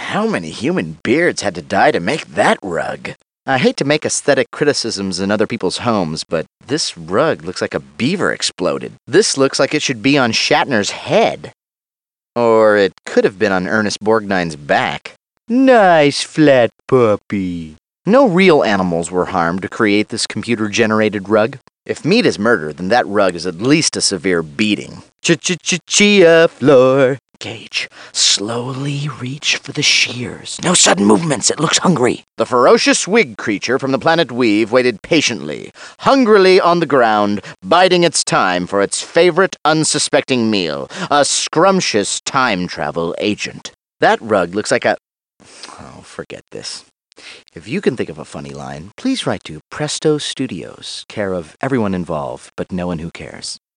How many human beards had to die to make that rug? I hate to make aesthetic criticisms in other people's homes, but this rug looks like a beaver exploded. This looks like it should be on Shatner's head. Or it could have been on Ernest Borgnine's back. Nice flat puppy. No real animals were harmed to create this computer-generated rug. If meat is murder, then that rug is at least a severe beating. Chia floor. Gage, slowly reach for the shears. No sudden movements, it looks hungry. The ferocious wig creature from the planet Weave waited patiently, hungrily on the ground, biding its time for its favorite unsuspecting meal, a scrumptious time travel agent. That rug looks like a... Oh, forget this. If you can think of a funny line, please write to Presto Studios, care of everyone involved, but no one who cares.